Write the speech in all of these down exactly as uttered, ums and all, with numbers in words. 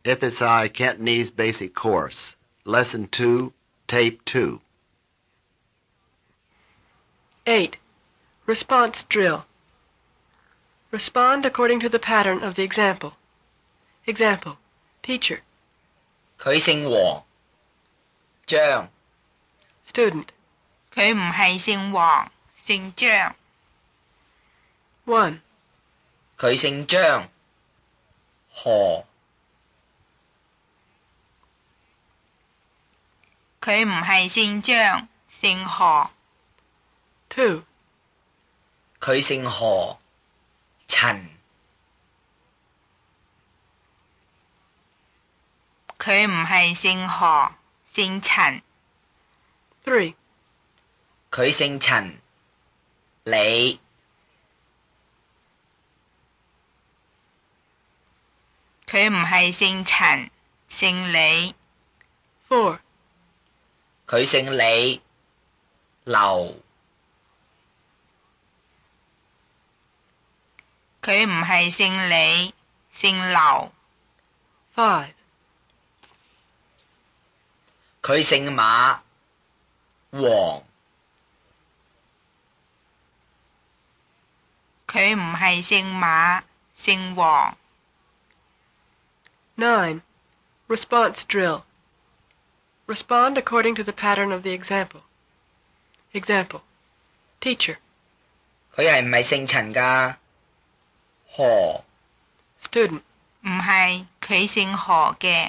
F S I Cantonese Basic Course, Lesson two, Tape two. eight. Response drill. Respond according to the pattern of the example. Example. Teacher. 佢姓黃，張。 Student. 佢唔係姓黃，姓張。 one. 佢姓張，何。 佢唔係姓張，姓何。 two. 佢姓何，陳。 佢唔係姓何，姓陳。 three. 佢姓陳，李。 佢唔係姓陳，姓李。 four. 佢姓李，劉。 佢唔係姓李，姓劉。 five. 佢姓馬，黃。 佢唔係姓馬，姓黃。 nine. Response drill. Respond according to the pattern of the example. Example. Teacher. 佢係唔係姓陳㗎？何。 Student. 唔係，佢姓何嘅。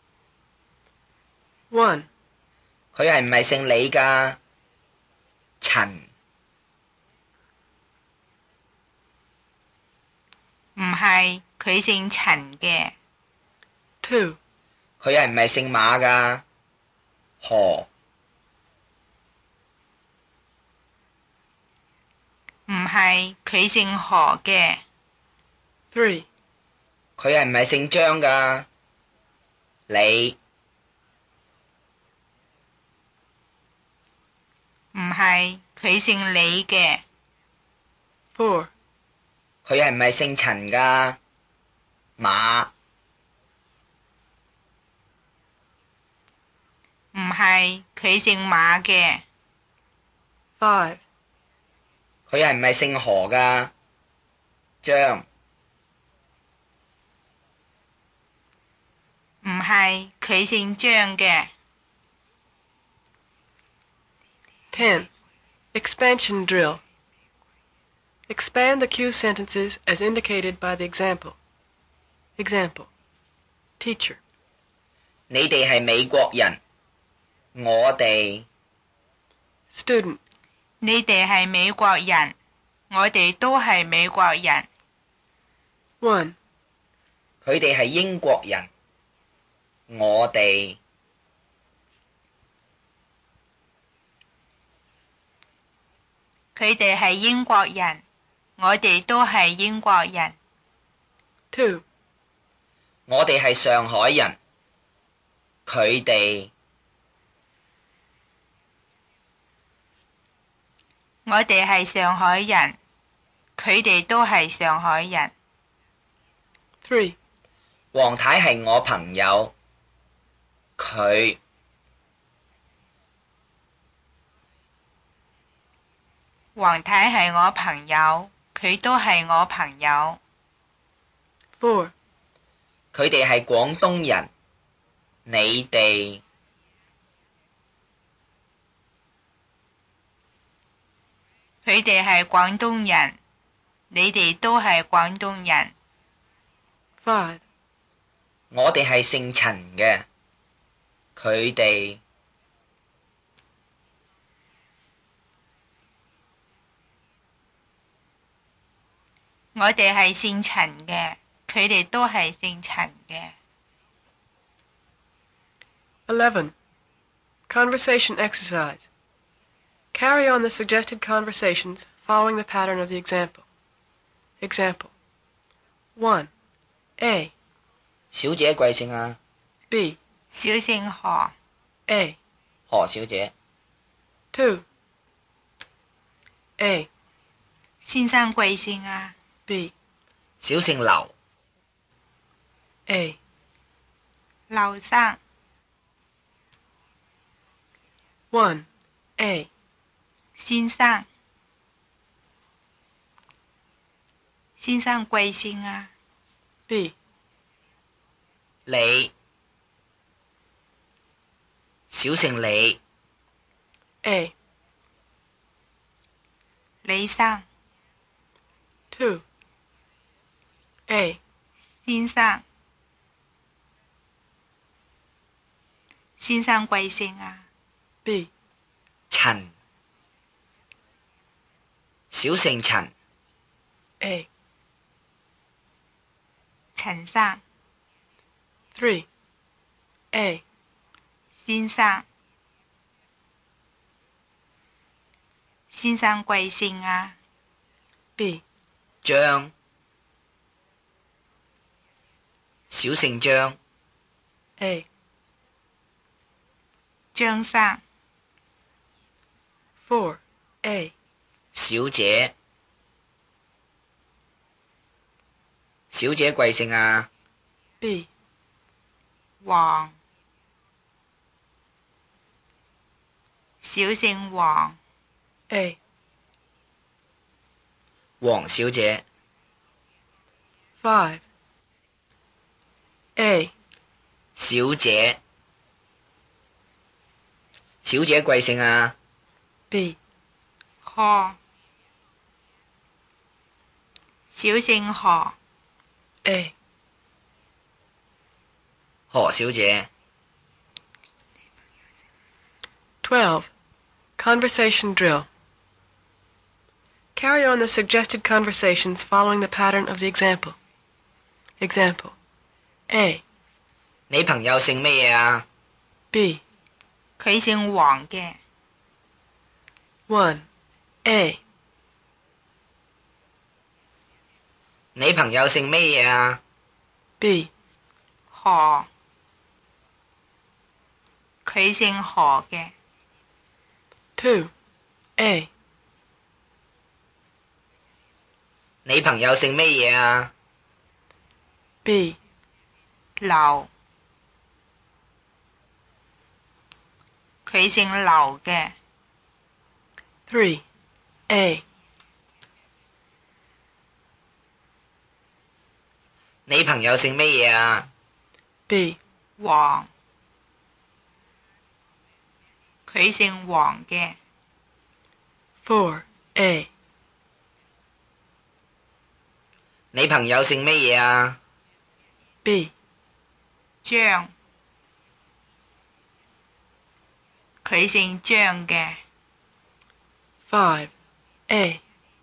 one. 佢係唔係姓李㗎？陳。 唔係，佢姓陳嘅。 two. 佢係唔係姓馬㗎？何。 唔係，佢姓何嘅。 three. 佢係唔係姓張㗎？李。 唔係，佢姓李嘅。 four. 佢係唔係姓陳㗎？馬。 唔係，佢姓馬嘅。 five. 佢係唔係姓何㗎？張。 唔係，佢姓張嘅。 ten. Expansion drill. Expand the cue sentences as indicated by the example. Example. Teacher. 你哋係美國人，我哋。 Student. 你哋係美國人，我哋都係美國人。 one. 佢哋係英國人，我哋。 佢哋係英國人，我哋都係英國人。 two. 我哋係上海人，佢哋。 我哋係上海人，佢哋都係上海人。 three. 黃太係我朋友，佢。 黃太係我朋友，佢都係我朋友。 four. 佢哋係廣東人，你哋。 佢哋係廣東人，你哋都係廣東人。 five. 我哋係姓陳嘅，佢哋。 我哋係姓陳嘅，佢哋都係姓陳嘅。 eleven. Conversation exercise. Carry on the suggested conversations following the pattern of the example. Example. one. A. 小姐貴姓啊？ B. 小姓何。 A. 何小姐。 two. A. 先生貴姓啊？ B. 小姓劉。 A. 劉生 one. A. 先生先生貴姓啊 B. 你小姓李 A. 李生 two. A. 先生先生貴姓啊 B. 陳小姓陳 A. 陳生 three. A. 先生先生貴姓啊 B. 張小姓張 A. 張生 four. A. 小姐小姐貴姓啊 B. 黃小姓黃 A. 黃小姐 five. A. 小姐小姐貴姓啊 B. 何小姓何 A. 何小姐 twelve. Conversation drill. Carry on the suggested conversations following the pattern of the example. Example. A. 你朋友姓咩嘢啊 B. 佢姓黃嘅 one. A. 你朋友姓咩嘢啊 B. 何佢姓何嘅 two. A. 你朋友姓咩嘢啊 B. 劉佢姓劉嘅 three. A. 你朋友姓咩嘢啊 B. 黃佢姓黃嘅 four. A. 你朋友姓咩嘢啊 B. 張佢姓張嘅 five. A.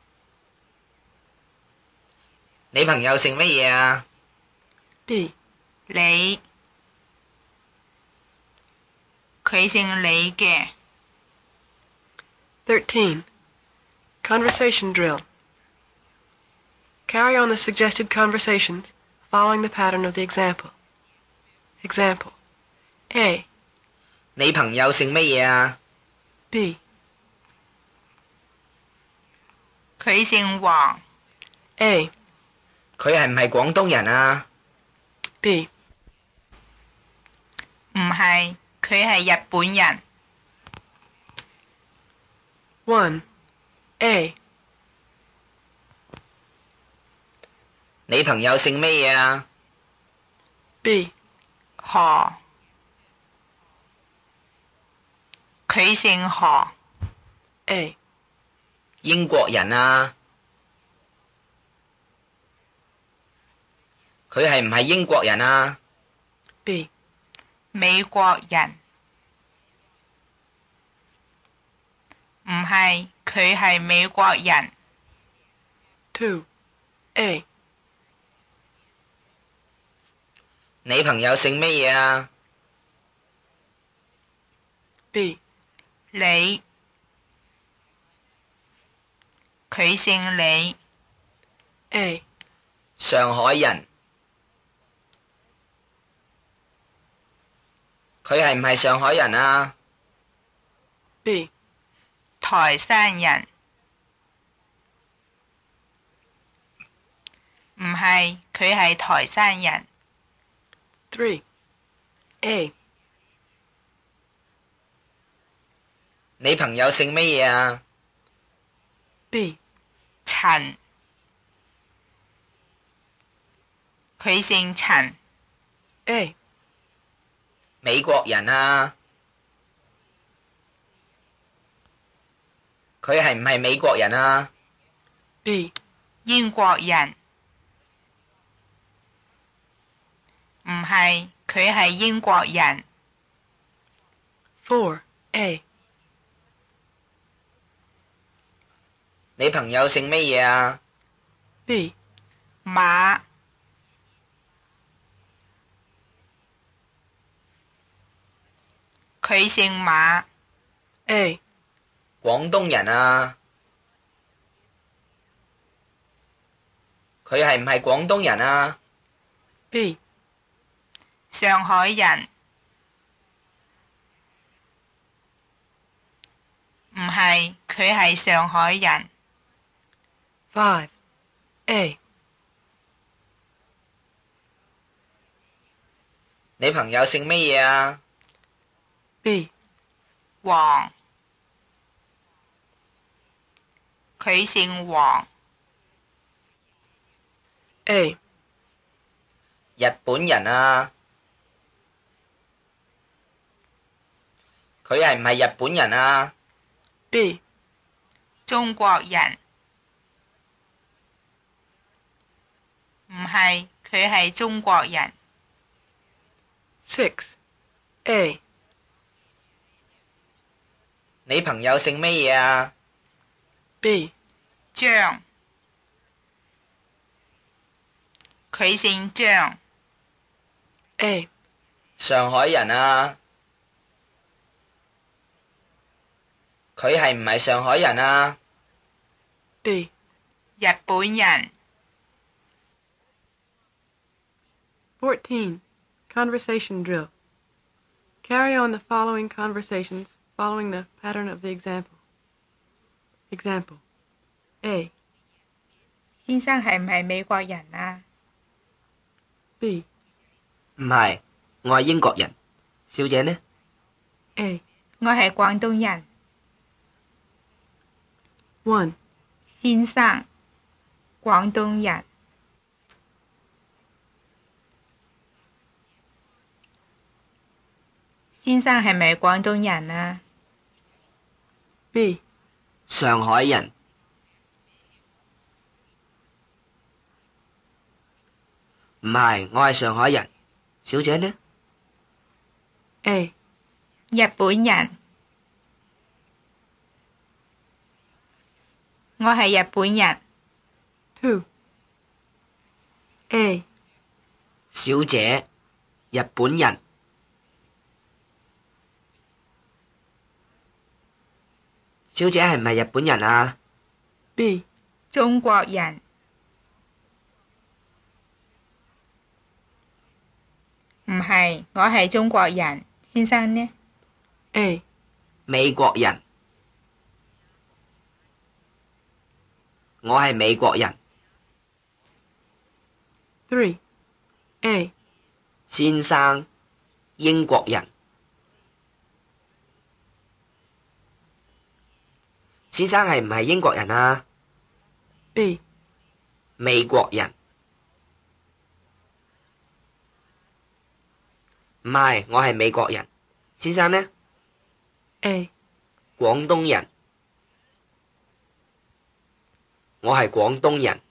你朋友姓乜嘢啊 B. 李佢姓李嘅 thirteen. Conversation drill. Carry on the suggested conversations following the pattern of the example. Example. A. 你朋友姓乜嘢啊 B. 佢姓黃 A. 佢係唔係廣東人啊 B. 唔係佢係日本人 one. A. 你朋友姓乜嘢啊 B. 何佢姓何 A. 英國人啊佢係唔係英國人啊 B. 美國人唔係佢係美國人 two. A. 你朋友姓乜嘢啊 B. 李佢姓李 A. 上海人佢係唔係上海人啊 B. 台山人唔係佢係台山人 three. A. 你朋友姓乜嘢啊？ B. 陳，佢姓陳。 A. 美國人啊？佢係唔係美國人啊？ B. 英國人。唔係，佢係英國人。 four. A. 你朋友姓乜嘢啊？ B. 馬，佢姓馬。 A. 廣東人啊？佢係唔係廣東人啊？ B. 上海人。唔係，佢係上海人。 five. A. 你朋友姓乜嘢啊？ B. 黃，佢姓黃。 A. 日本人啊？佢係唔係日本人啊？ B. 中國人。唔係，佢係中國人。 six. A. 你朋友姓乜嘢啊？ B. 張，佢姓張。 A. 上海人啊？佢係唔係上海人啊？ B. 日本人。 fourteen. Conversation drill. Carry on the following conversations following the pattern of the example. Example. A. 先生係唔係美國人啊？ B. 唔係，我係英國人。小姐呢？ A. 我係廣東人。 one. 先生，廣東人。 先生係咪廣東人啊？ B. 上海人。唔係，我係上海人。小姐呢？ A. 日本人。我係日本人。 two. A. 小姐，日本人。小姐係唔係日本人啊？ B. 中國人。唔係，我係中國人。先生呢？ A. 美國人。我係美國人。 three. A. 先生，英國人。先生係唔係英國人啊？ B. 美國人。唔係，我係美國人。先生呢？ A. 廣東人。我係廣東人。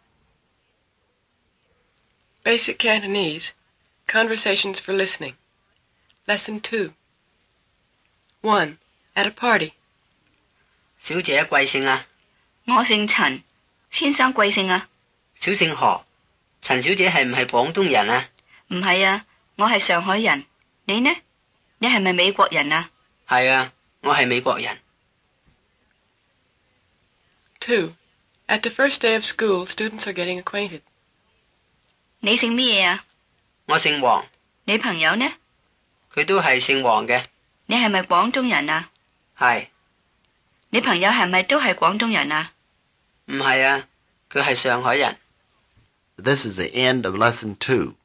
Basic Cantonese. Conversations for listening. Lesson two. one. At a party. 小姐貴姓啊？ 我姓陳，先生貴姓啊？ 小姓何。陳小姐係唔係廣東人啊？ 唔係啊，我係上海人。你呢？你係咪美國人啊？ 係啊，我係美國人。 two. At the first day of school, students are getting acquainted. 你姓咩嘢啊？ 我姓黃。 你朋友呢？ 佢都係姓黃嘅。 你係咪廣東人啊？ 係。 你朋友係咪都係廣東人啊？ 唔係啊，佢係上海人。 This is the end of lesson two.